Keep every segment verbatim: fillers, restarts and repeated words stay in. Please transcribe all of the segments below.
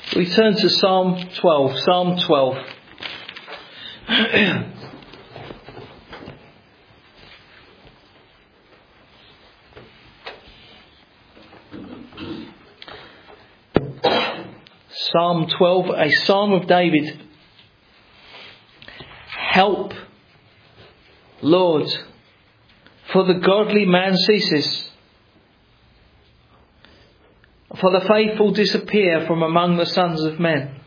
We turn to Psalm twelve. Psalm twelve. Psalm twelve, a psalm of David. Help, Lord, for the godly man ceases. For the faithful disappear from among the sons of men.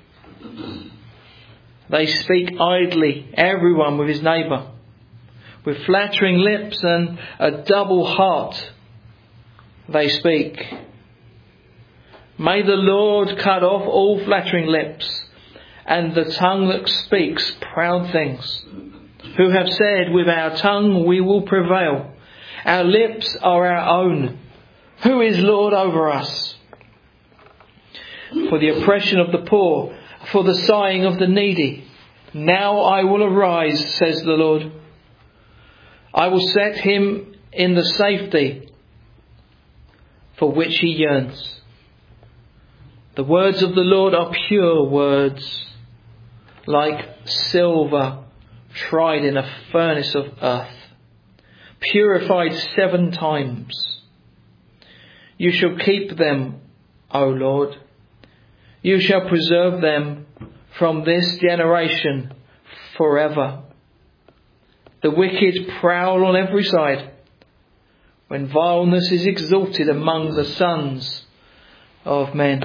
They speak idly, everyone with his neighbour, with flattering lips and a double heart they speak. May the Lord cut off all flattering lips and the tongue that speaks proud things, who have said, with our tongue we will prevail. Our lips are our own. Who is Lord over us? For the oppression of the poor, for the sighing of the needy. Now I will arise, says the Lord. I will set him in the safety for which he yearns. The words of the Lord are pure words, like silver tried in a furnace of earth, purified seven times. You shall keep them, O Lord. You shall preserve them from this generation forever. The wicked prowl on every side, when vileness is exalted among the sons of men.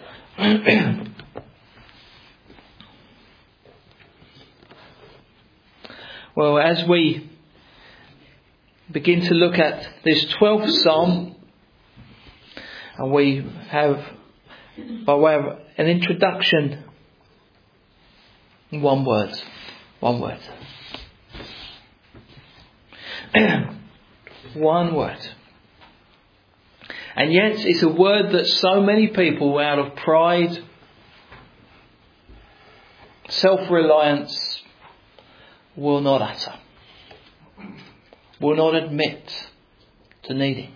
Well, as we begin to look at this twelfth psalm, and we have, by way of an introduction, one word. One word. One word. And yet it's a word that so many people, out of pride, self-reliance, will not utter. Will not admit to needing.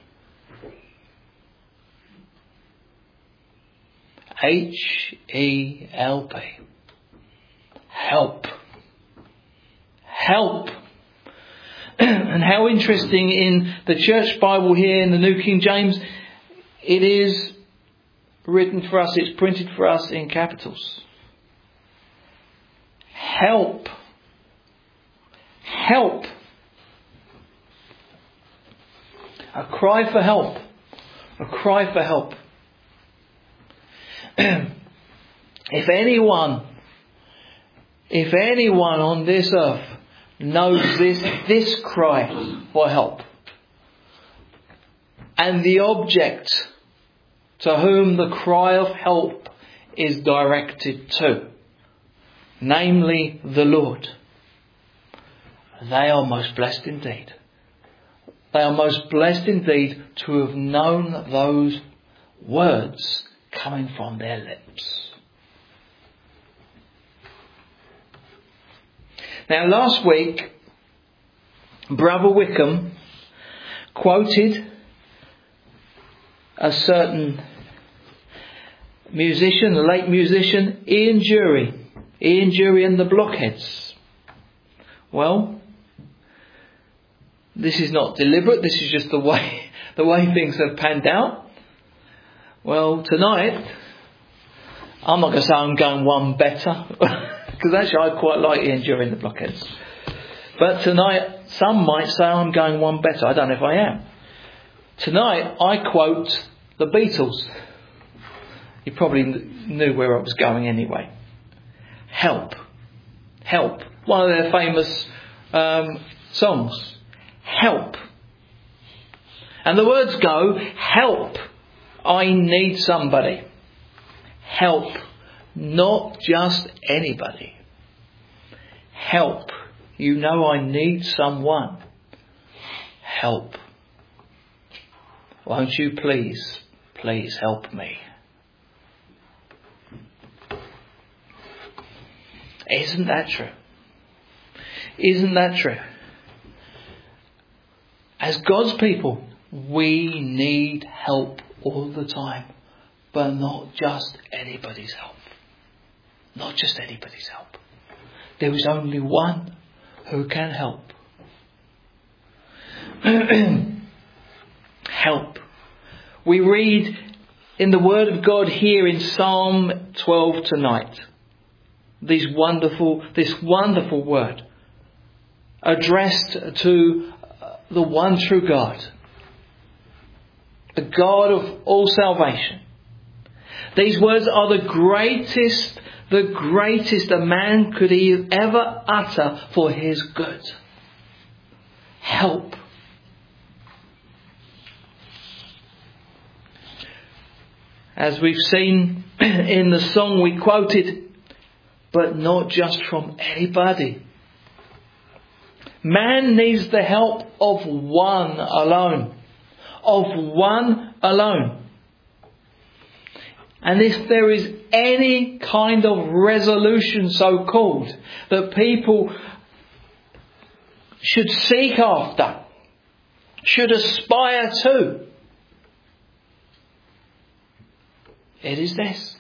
H E L P. Help. Help. And how interesting in the Church Bible here in the New King James, it is written for us, it's printed for us in capitals. Help. Help. A cry for help. A cry for help. If anyone, if anyone on this earth knows this, this cry for help, and the object to whom the cry of help is directed to, namely the Lord, they are most blessed indeed. They are most blessed indeed to have known those words coming from their lips. Now, last week, Brother Wickham quoted a certain musician, a late musician, Ian Dury. Ian Dury and the Blockheads. Well, this is not deliberate. This is just the way the way things have panned out. Well, tonight, I'm not going to say I'm going one better, because actually I quite like Ian Dury and the Blockheads. But tonight, some might say I'm going one better. I don't know if I am. Tonight, I quote the Beatles. You probably knew where I was going anyway. Help. Help. One of their famous um, songs. Help. And the words go, help. I need somebody. Help. Not just anybody. Help. You know I need someone. Help. Won't you please, please help me? Isn't that true? Isn't that true? As God's people, we need help all the time, but not just anybody's help. not just anybody's help. There is only one who can help. Help. We read in the Word of God here in Psalm twelve tonight, these wonderful, this wonderful word addressed to the one true God, the God of all salvation. These words are the greatest, the greatest a man could ever utter for his good. Help. As we've seen in the song we quoted, but not just from anybody. Man needs the help of one alone. Of one alone. And if there is any kind of resolution, so called, that people should seek after, should aspire to, it is this.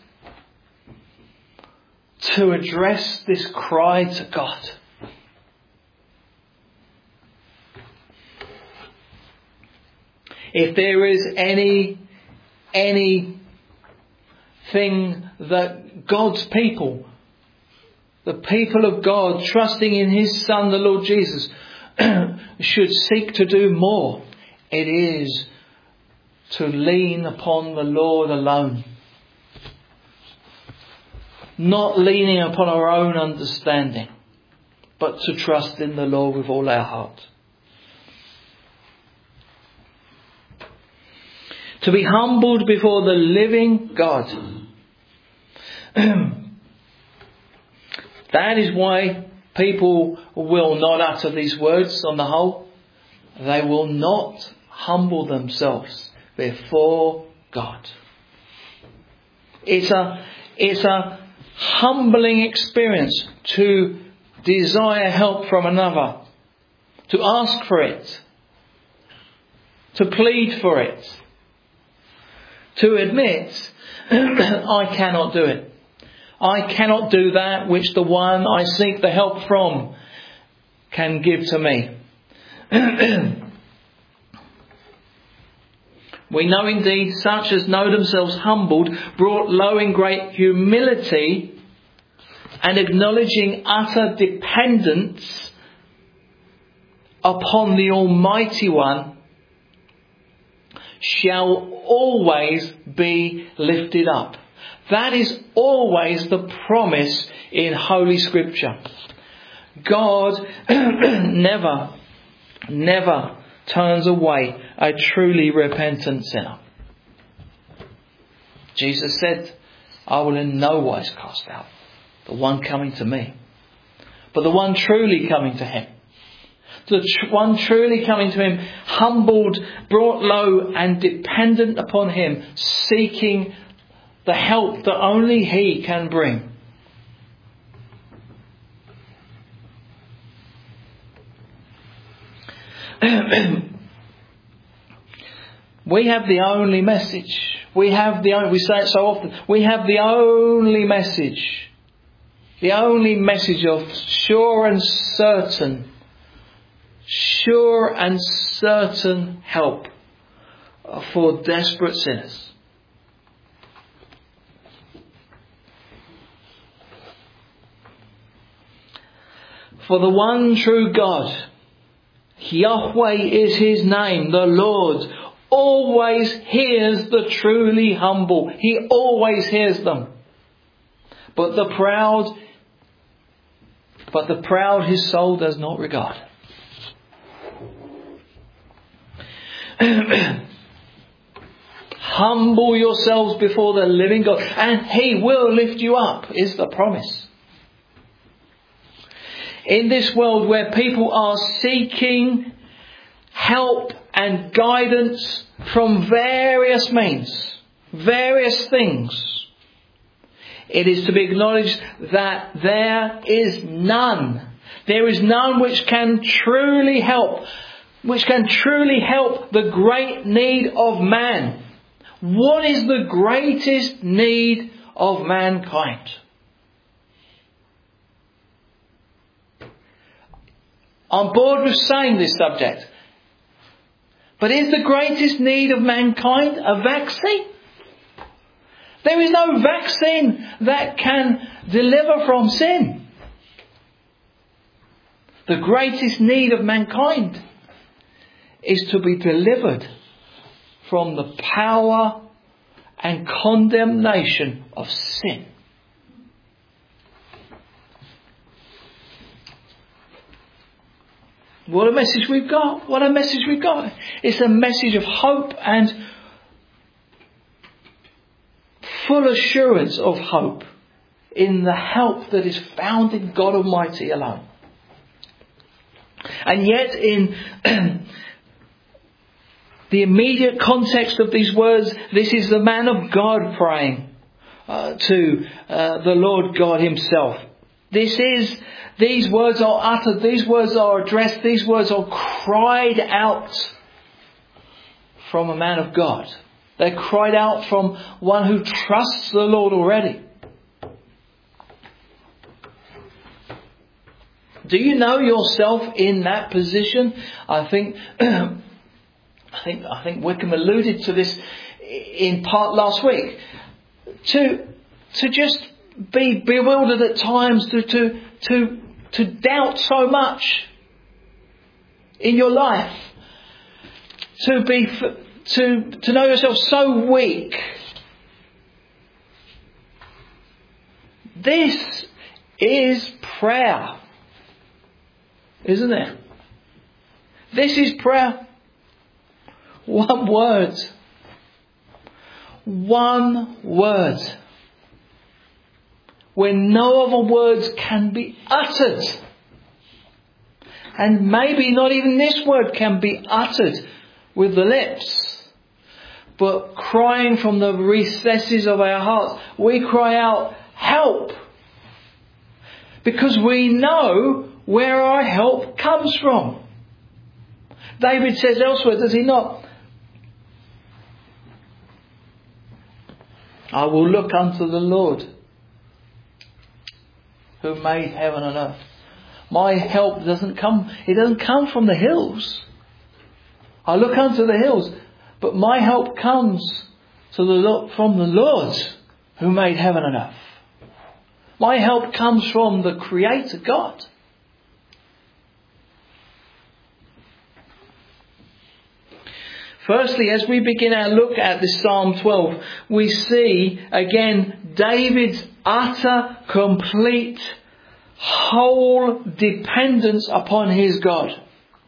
To address this cry to God. If there is any, any thing that God's people, the people of God, trusting in His Son, the Lord Jesus, should seek to do more, it is to lean upon the Lord alone. Not leaning upon our own understanding, but to trust in the Lord with all our heart. To be humbled before the living God. That is why people will not utter these words on the whole. They will not humble themselves before God. It's a, it's a humbling experience to desire help from another, to ask for it, to plead for it, to admit, I cannot do it. I cannot do that which the one I seek the help from can give to me. We know indeed such as know themselves humbled, brought low in great humility, and acknowledging utter dependence upon the Almighty One, shall always be lifted up. That is always the promise in Holy Scripture. God never, never turns away a truly repentant sinner. Jesus said, I will in no wise cast out the one coming to me, but the one truly coming to Him. The tr- one truly coming to Him, humbled, brought low and dependent upon Him, seeking the help that only He can bring. We have the only message. We have the only, we say it so often, we have the only message. The only message of sure and certain, sure and certain help for desperate sinners. For the one true God, Yahweh is His name, the Lord, always hears the truly humble. He always hears them. But the proud, but the proud His soul does not regard. Humble yourselves before the living God, and He will lift you up, is the promise. In this world where people are seeking help and guidance from various means, various things, it is to be acknowledged that there is none. There is none which can truly help, which can truly help the great need of man. What is the greatest need of mankind? I'm bored with saying this subject. But is the greatest need of mankind a vaccine? There is no vaccine that can deliver from sin. The greatest need of mankind is to be delivered from the power and condemnation of sin. What a message we've got. What a message we've got. It's a message of hope and full assurance of hope in the help that is found in God Almighty alone. And yet in the immediate context of these words, this is the man of God praying uh, to uh, the Lord God himself. This is, these words are uttered, these words are addressed, these words are cried out from a man of God. They're cried out from one who trusts the Lord already. Do you know yourself in that position? I think, I think, I think Wickham alluded to this in part last week. To, to just be bewildered at times, to, to, to, to doubt so much in your life, to be, to, to know yourself so weak. This is prayer. Isn't it? This is prayer. One word. One word. When no other words can be uttered. And maybe not even this word can be uttered with the lips. But crying from the recesses of our hearts, we cry out, help! Because we know where our help comes from. David says elsewhere, does he not? I will look unto the Lord who made heaven and earth. My help doesn't come, it doesn't come from the hills. I look unto the hills, but my help comes to the, from the Lord who made heaven and earth. My help comes from the Creator God. Firstly, as we begin our look at this Psalm twelve, we see again David's utter, complete, whole dependence upon his God.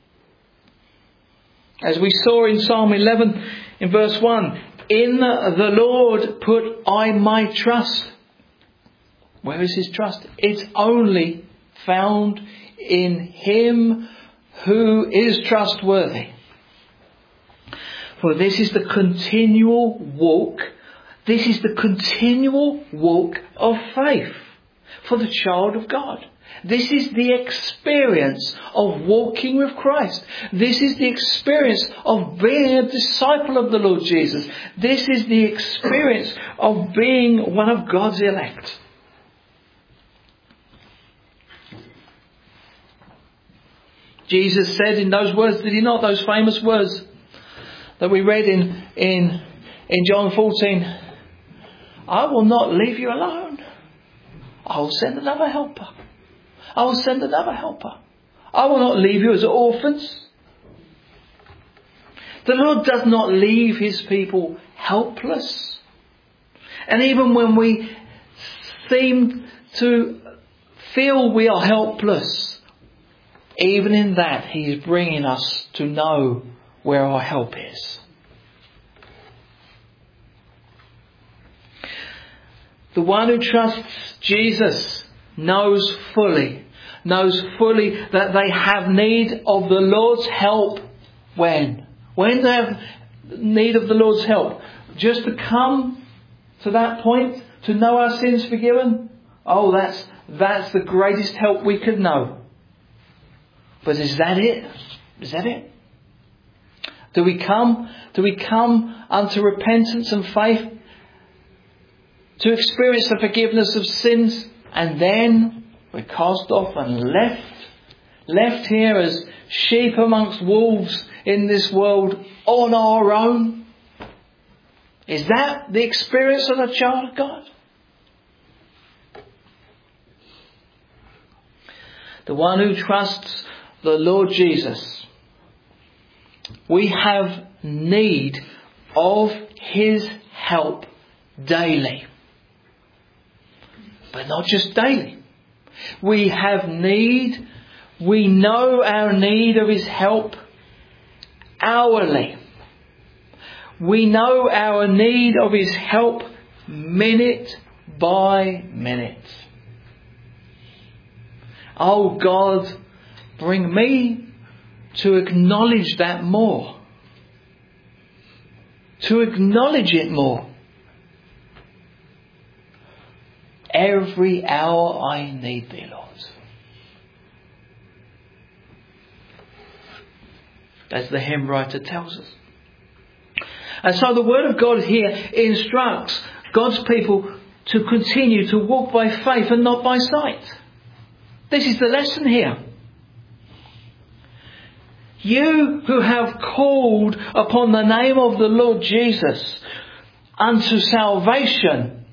As we saw in Psalm eleven, in verse one, in the Lord put I my trust. Where is his trust? It's only found in Him who is trustworthy. For this is the continual walk, this is the continual walk of faith for the child of God. This is the experience of walking with Christ. This is the experience of being a disciple of the Lord Jesus. This is the experience of being one of God's elect. Jesus said in those words, did he not? Those famous words that we read in, in, in John fourteen. I will not leave you alone. I will send another helper. I will send another helper. I will not leave you as orphans. The Lord does not leave his people helpless. And even when we seem to feel we are helpless, even in that he is bringing us to know where our help is. The one who trusts Jesus knows fully, knows fully that they have need of the Lord's help. When? When they have need of the Lord's help? Just to come to that point, to know our sins forgiven? Oh, that's, that's the greatest help we could know. But is that it? Is that it? Do we come, do we come unto repentance and faith to experience the forgiveness of sins, and then we're cast off and left left here as sheep amongst wolves in this world on our own? Is that the experience of a child of God? The one who trusts the Lord Jesus, we have need of His help daily. But not just daily. We have need, we know our need of His help hourly. We know our need of His help minute by minute. Oh God, bring me to acknowledge that more. To acknowledge it more. Every hour I need Thee, Lord. As the hymn writer tells us. And so the Word of God here instructs God's people to continue to walk by faith and not by sight. This is the lesson here. You who have called upon the name of the Lord Jesus unto salvation,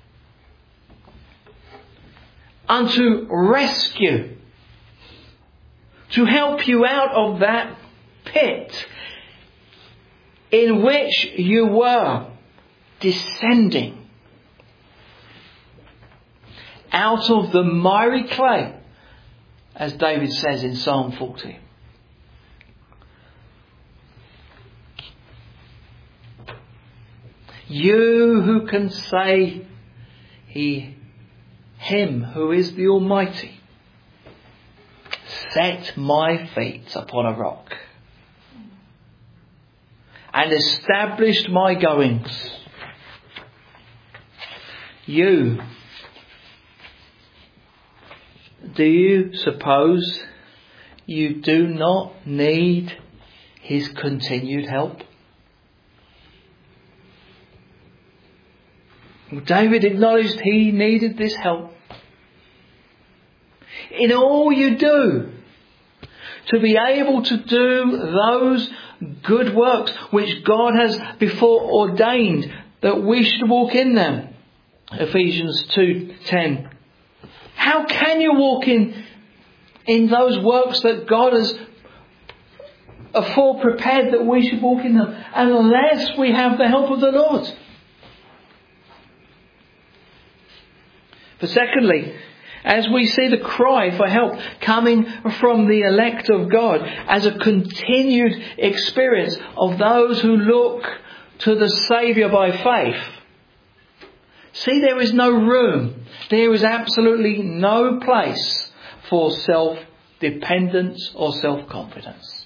unto rescue, to help you out of that pit in which you were descending out of the miry clay, as David says in Psalm forty. You who can say, He, Him who is the Almighty, set my feet upon a rock and established my goings. You, do you suppose you do not need His continued help? David acknowledged he needed this help. In all you do, to be able to do those good works which God has before ordained that we should walk in them. Ephesians two ten. How can you walk in, in those works that God has afore prepared that we should walk in them, unless we have the help of the Lord? But secondly, as we see the cry for help coming from the elect of God as a continued experience of those who look to the Saviour by faith, see, there is no room, there is absolutely no place for self-dependence or self-confidence.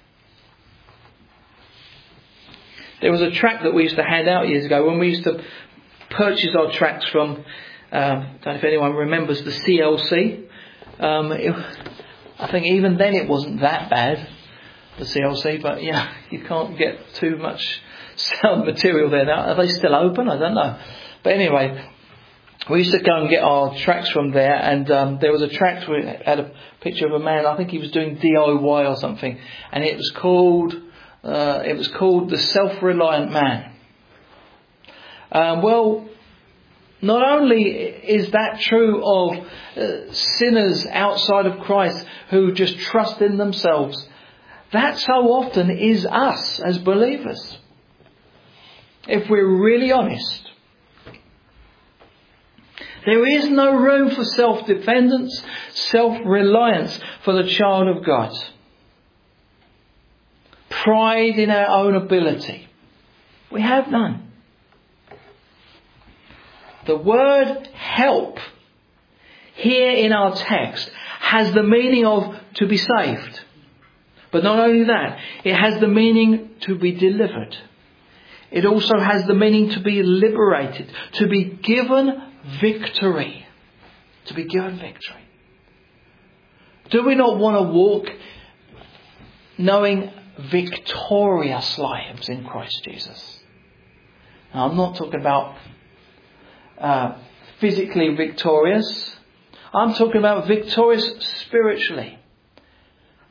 There was a tract that we used to hand out years ago when we used to purchase our tracts from, um, I don't know if anyone remembers the C L C. Um, it, I think even then it wasn't that bad, the C L C, but yeah, you can't get too much sound material there now. Are they still open? I don't know. But anyway, we used to go and get our tracts from there, and um, there was a tract where it had a picture of a man. I think he was doing D I Y or something, and it was called uh, it was called The Self-Reliant Man. Um, well, not only is that true of uh, sinners outside of Christ who just trust in themselves, that so often is us as believers. If we're really honest. There is no room for self-dependence, self-reliance for the child of God. Pride in our own ability. We have none. The word help here in our text has the meaning of to be saved. But not only that, it has the meaning to be delivered. It also has the meaning to be liberated, to be given victory. To be given victory. Do we not want to walk knowing victorious lives in Christ Jesus? Now, I'm not talking about uh, physically victorious. I'm talking about victorious spiritually.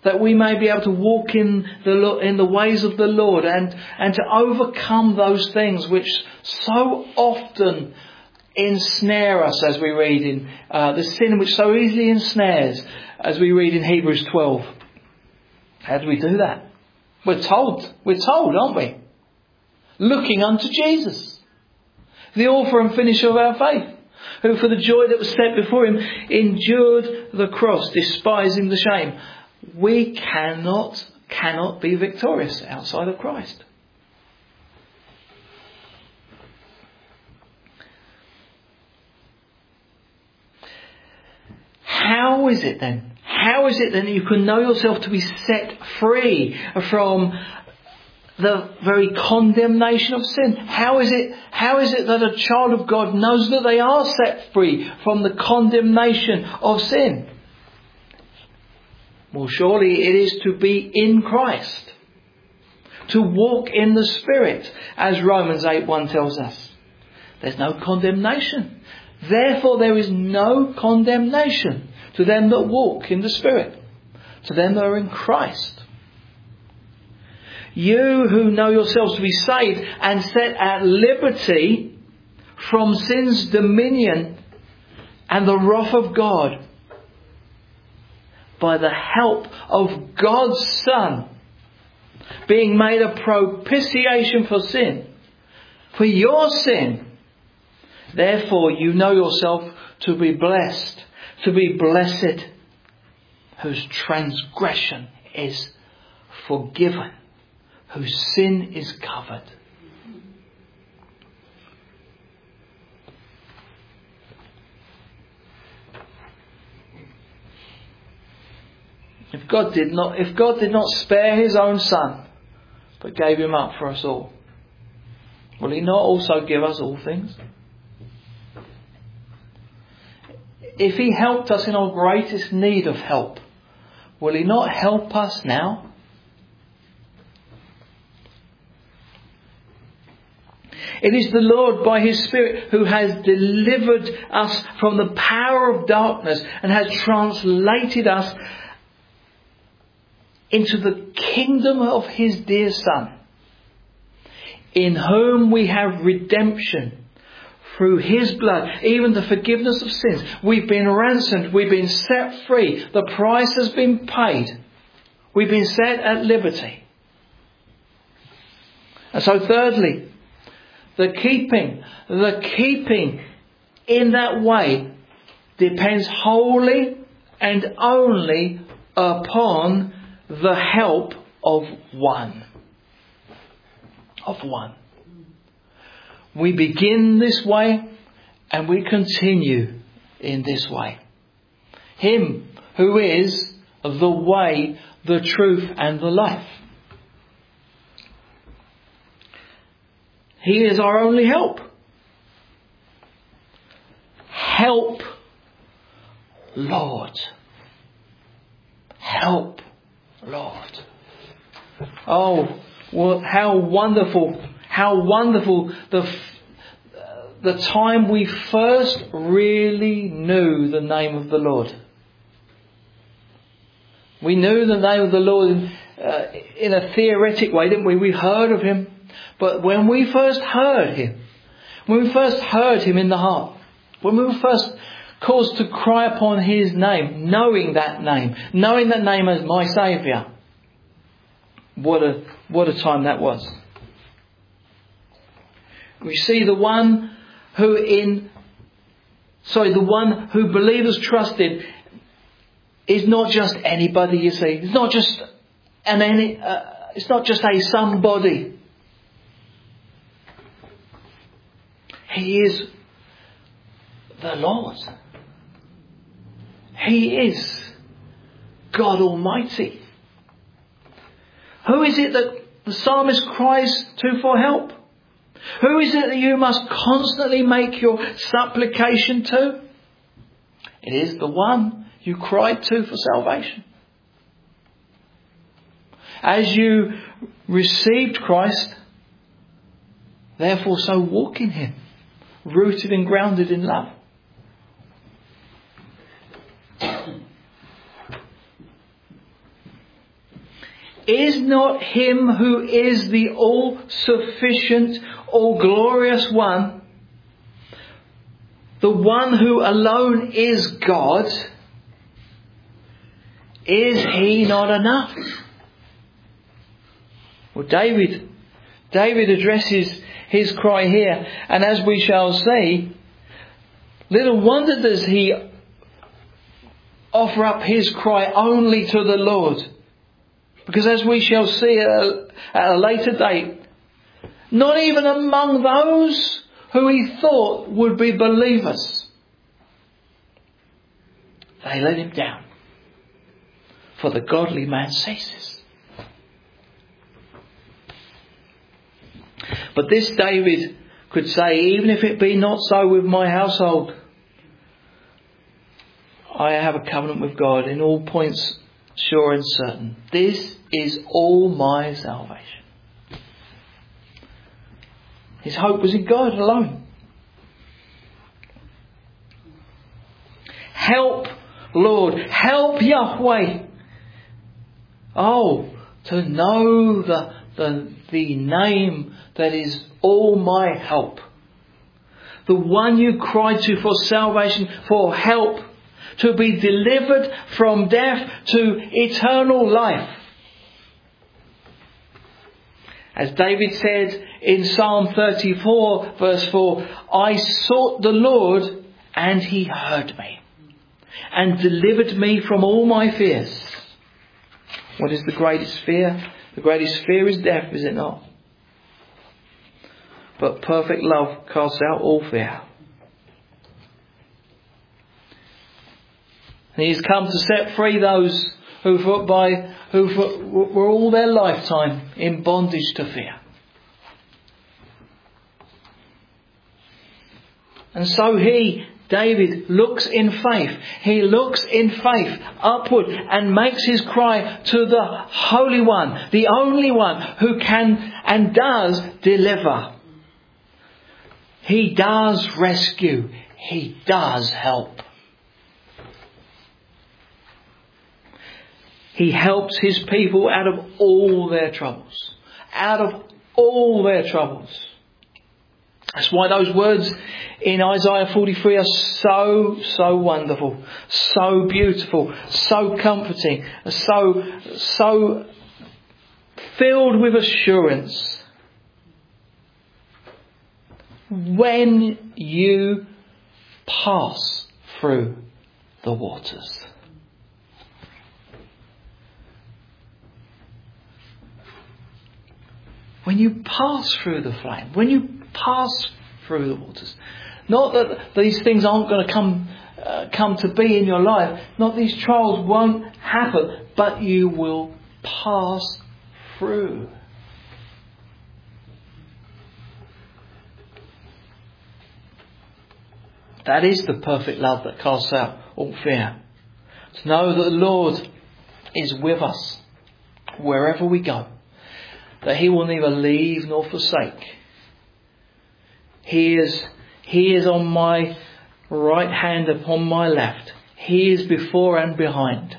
that we may be able to walk in the in the ways of the Lord and, and to overcome those things which so often ensnare us, as we read in uh, the sin which so easily ensnares, as we read in Hebrews twelve. How do we do that? We're told, we're told, aren't we? Looking unto Jesus, the author and finisher of our faith, who for the joy that was set before him endured the cross, despising the shame. We cannot, cannot be victorious outside of Christ. How is it then? How is it then that you can know yourself to be set free from the very condemnation of sin? How is it, how is it that a child of God knows that they are set free from the condemnation of sin? Well, surely it is to be in Christ, to walk in the Spirit, as Romans eight one tells us. There's no condemnation. Therefore there is no condemnation to them that walk in the Spirit, to them that are in Christ. You who know yourselves to be saved and set at liberty from sin's dominion and the wrath of God, by the help of God's Son, being made a propitiation for sin, for your sin. Therefore you know yourself to be blessed, to be blessed, whose transgression is forgiven, whose sin is covered. If God did not, if God did not spare his own Son, but gave him up for us all, will he not also give us all things? If he helped us in our greatest need of help, will he not help us now? It is the Lord by his Spirit who has delivered us from the power of darkness and has translated us into the kingdom of his dear Son, in whom we have redemption through his blood, even the forgiveness of sins. We've been ransomed, we've been set free, the price has been paid, we've been set at liberty. And so thirdly, the keeping, the keeping in that way depends wholly and only upon the help of one. Of one. We begin this way and we continue in this way. Him who is the way, the truth and the life. He is our only help. Help, Lord. Help, Lord. Oh, well, how wonderful, how wonderful the, the time we first really knew the name of the Lord. We knew the name of the Lord in, uh, in a theoretic way, didn't we? We heard of him. But when we first heard him, when we first heard him in the heart, when we were first caused to cry upon his name, knowing that name, knowing that name as my Saviour, what a, what a time that was. We see the one who in, sorry, the one who believers trust in is not just anybody, you see. It's not just an any, uh, it's not just a somebody. He is the Lord. He is God Almighty. Who is it that the psalmist cries to for help? Who is it that you must constantly make your supplication to? It is the one you cried to for salvation. As you received Christ, therefore so walk in him, rooted and grounded in love. Is not him who is the all-sufficient, all-glorious one, the one who alone is God, is he not enough? Well, David, David addresses his cry here, and as we shall see, little wonder does he offer up his cry only to the Lord. Because as we shall see at a, at a later date, not even among those who he thought would be believers, they let him down. For the godly man ceases. But this David could say, even if it be not so with my household, I have a covenant with God in all points sure and certain. This is all my salvation. His hope was in God alone. Help, Lord. Help, Yahweh. Oh, to know the, the, the name that is all my help. The one you cried to for salvation, for help. To be delivered from death to eternal life. As David said in Psalm thirty-four verse four, I sought the Lord and he heard me and delivered me from all my fears. What is the greatest fear? The greatest fear is death, is it not? But perfect love casts out all fear. And he has come to set free those who for, by who for, were all their lifetime in bondage to fear. And so he, David, looks in faith. He looks in faith upward and makes his cry to the Holy One, the only one who can and does deliver. He does rescue. He does help. He helps his people out of all their troubles. Out of all their troubles. That's why those words in Isaiah forty-three are so, so wonderful. So beautiful. So comforting. So, so filled with assurance. When you pass through the waters. When you pass through the flame, when you pass through the waters, not that these things aren't going to come uh, come to be in your life, not these trials won't happen, but you will pass through. That is the perfect love that casts out all fear. To know that the Lord is with us wherever we go. That he will neither leave nor forsake. He is, he is on my right hand, upon my left. He is before and behind.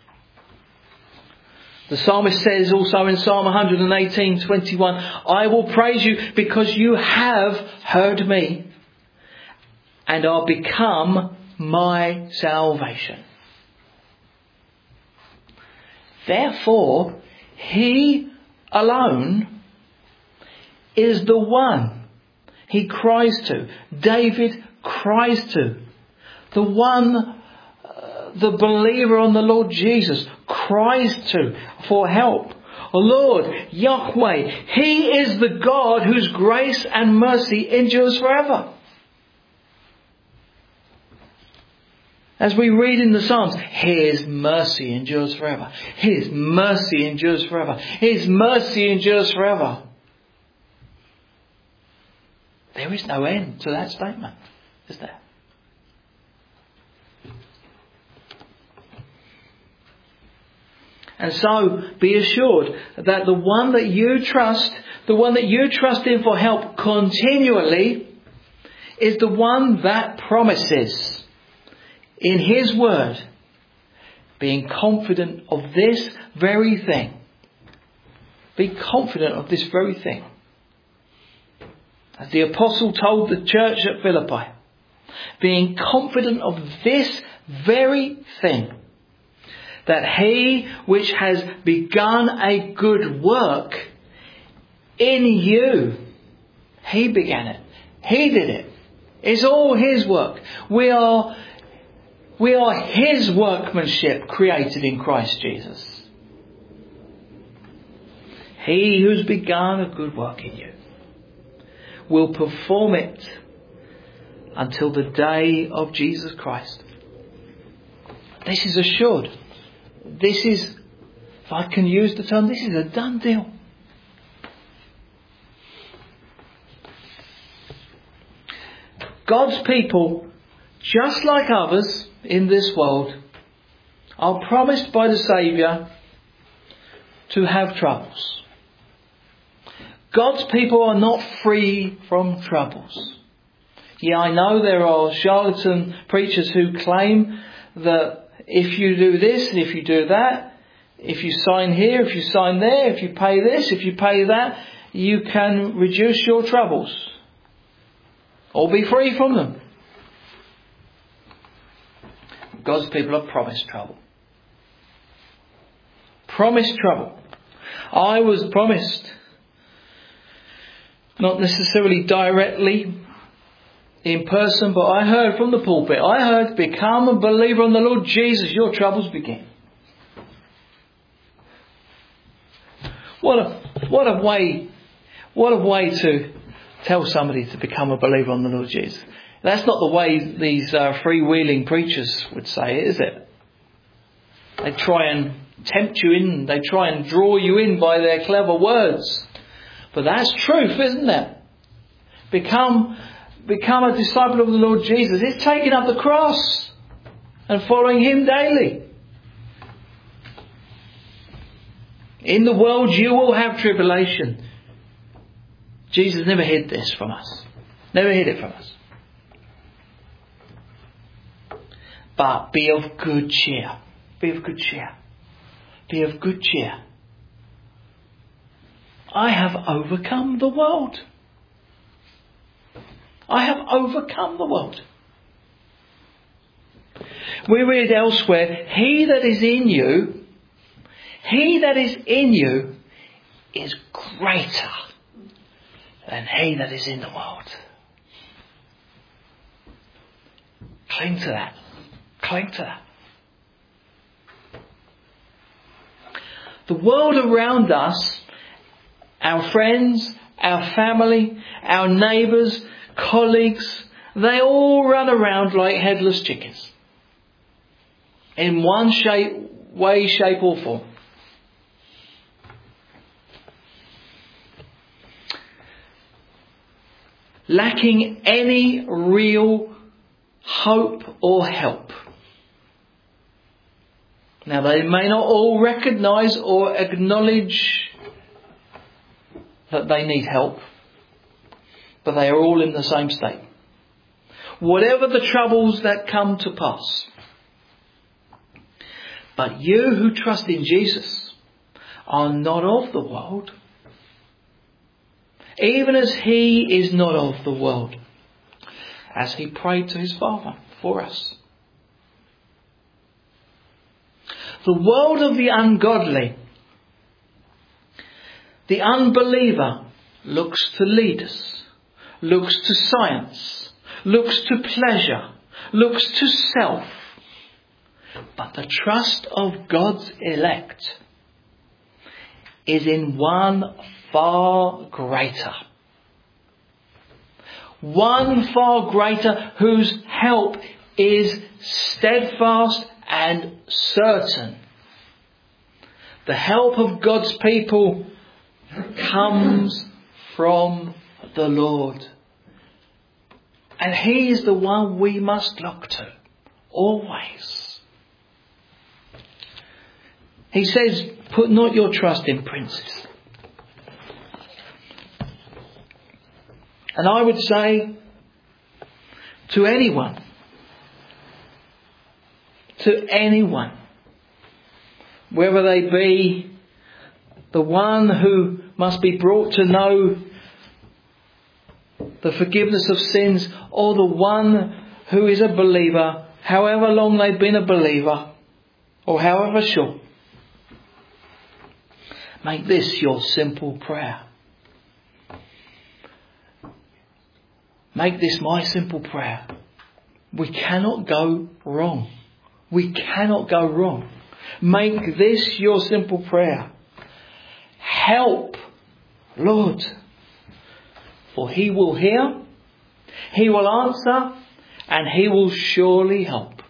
The psalmist says also in Psalm one eighteen twenty-one, I will praise you because you have heard me and are become my salvation. Therefore, he alone is the one he cries to. David cries to. The one, uh, the believer on the Lord Jesus cries to for help. Oh Lord, Yahweh, he is the God whose grace and mercy endures forever. As we read in the Psalms, His mercy endures forever. His mercy endures forever. His mercy endures forever. There is no end to that statement, is there? And so be assured that the one that you trust, the one that you trust in for help continually, is the one that promises in His word, being confident of this very thing, Be confident of this very thing. As the apostle told the church at Philippi, being confident of this very thing, that he which has begun a good work in you, he began it. He did it. It's all his work. We are, we are his workmanship created in Christ Jesus. He who's begun a good work in you will perform it until the day of Jesus Christ. This is assured. This is, if I can use the term, this is a done deal. God's people, just like others in this world, are promised by the Saviour to have troubles. God's people are not free from troubles. Yeah, I know there are charlatan preachers who claim that if you do this and if you do that, if you sign here, if you sign there, if you pay this, if you pay that, you can reduce your troubles or be free from them. God's people are promised trouble. Promised trouble. I was promised, not necessarily directly in person, but I heard from the pulpit, I heard, become a believer in the Lord Jesus, your troubles begin. What a, what a way, what a way to tell somebody to become a believer in the Lord Jesus. That's not the way these uh, freewheeling preachers would say it, is it? They try and tempt you in, they try and draw you in by their clever words. But that's truth, isn't it? Become, become a disciple of the Lord Jesus. It's taking up the cross and following him daily. In the world you will have tribulation. Jesus never hid this from us. Never hid it from us. But be of good cheer. Be of good cheer. Be of good cheer. I have overcome the world. I have overcome the world. We read elsewhere, he that is in you, he that is in you is greater than he that is in the world. Cling to that. Cling to that. The world around us, our friends, our family, our neighbours, colleagues, they all run around like headless chickens. In one shape, way, shape or form. Lacking any real hope or help. Now they may not all recognise or acknowledge that they need help, but they are all in the same state. Whatever the troubles that come to pass. But you who trust in Jesus are not of the world, even as he is not of the world, as he prayed to his Father for us. The world of the ungodly, the unbeliever, looks to leaders, looks to science, looks to pleasure, looks to self. But the trust of God's elect is in one far greater. One far greater whose help is steadfast and certain. The help of God's people comes from the Lord. And he is the one we must look to. Always. He says, put not your trust in princes. And I would say to anyone, to anyone, whether they be the one who must be brought to know the forgiveness of sins, or the one who is a believer, however long they've been a believer, or however short. Make this your simple prayer. Make this my simple prayer. We cannot go wrong. We cannot go wrong. Make this your simple prayer. Help, Lord. For He will hear, He will answer, and He will surely help.